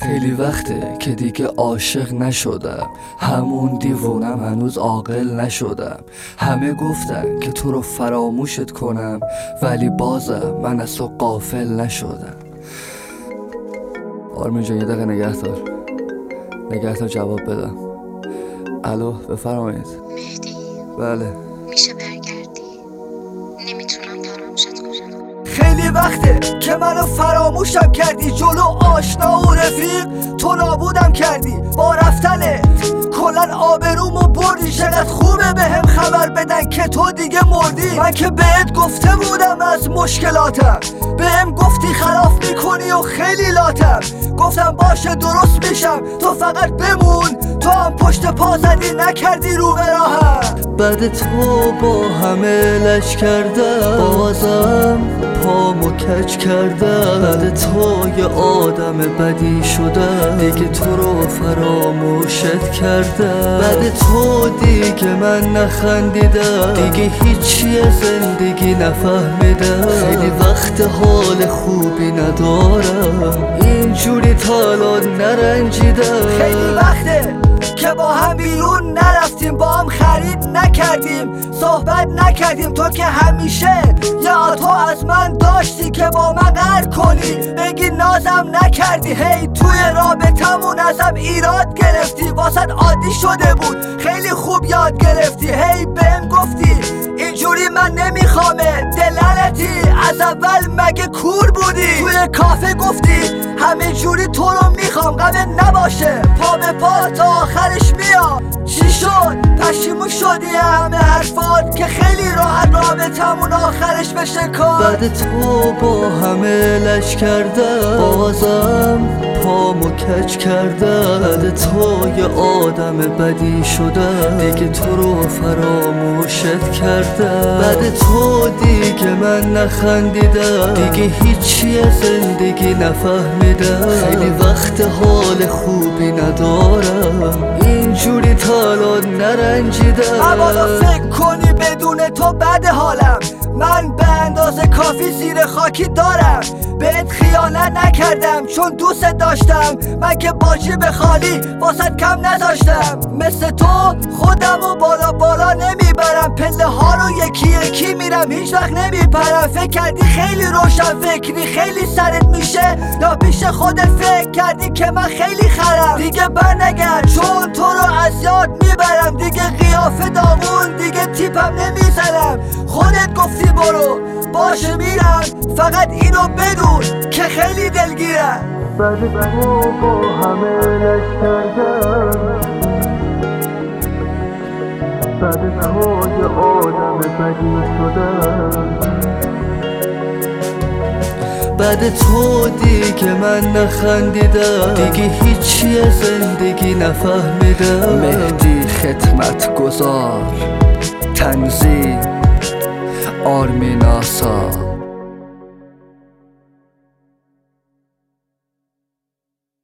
خیلی وقته که دیگه عاشق نشدم، همون دیوونم هنوز عاقل نشدم. همه گفتن که تو رو فراموشت کنم، ولی بازم من از تو غافل نشدم. آرمین جان یه دقیقه نگه دار جواب بدم. الو بفرمایید. مهدی بله میشه برگردی؟ نمیتونم فراموشت کنم. خیلی وقته که منو فراموشم کردی، جلو آشنا و رفیق تو نابودم کردی. با رفتنه کلن آبرومو بردی، چقدر خوبه بهم خبر بدن که تو دیگه مردی. من که بهت گفته بودم از مشکلاتم، بهم گفتی خلاف میکنی و خیلی لاتم. گفتم باشه درست میشم، تو فقط بمون. تو هم پشت پا زدی نکردی رو به راهم. بعد تو با همه لش کردم، بازم پامو کج کردم. بعد تو یه آدم بدی شدم، دیگه تو رو فراموشت کردم. بعد تو دیگه من نخندیدم، دیگه هیچی از زندگی نفهمیدم. خیلی وقت حال خوبی ندارم، اینجوری تا الان نرنجیدم. خیلی وقته که با هم بیرون نرفتیم، با هم خرید نکردیم، صحبت نکردیم. تو که همیشه یا تو از من داشتی که با من قهر کنی، بگی نازم نکردی. هی توی رابطمون ازم ایراد گرفتی، واسط عادی شده بود خیلی خوب یاد گرفتی. هی بهم گفتی اینجوری من نمیخوامه، دلالتی از اول مگه کور بودی؟ توی کافه گفتی همه جوری تو رو میخوام، غمت نباشه پا به پا تا آخرش میام. چی شد؟ پشیمون شدی همه حرفات که خیلی راحت رابطمون آخرش بشه کار. بعد تو با همه لش کردم، بازم پامو کج کردم. بعد تو یه آدم بدی شدم، دیگه تو رو فراموشت کردم. بعد تو دیگه من نخندیدم، دیگه هیچی از زندگی نفهمیدم. خیلی وقت حال خوبی ندارم، اینجوری تا الان نرنجیدم. ابدا فکر کنی بدون تو بد حالم، من به اندازه کافی زیر خاکی دارم. بهت خیانت نکردم چون دوست داشتم، من که باجی به خالی واسط کم نذاشتم. مثل تو خودم و بالا بالا نمیبرم، پله ها رو یکی یکی میرم، هیچ وقت نمیپرم. فکر کردی خیلی روشن فکری خیلی سرت میشه، یا پیش خودت فکر کردی که من خیلی خرم؟ دیگه برنگرد چون تو رو از یاد میبرم، دیگه قیافه دامون دیگه تیپم نمیزنم. خودت گفتی برو باشه میرم، فقط اینو بدون که خیلی دلگیرم. بعد تو با همه لش کردم، بعد تو یه آدم بدی شدم. بعد تو دیگه من نخندیدم، دیگه هیچی از زندگی نفهمیدم. مهدی خدمت گذار، تنظیم آرمین آسا.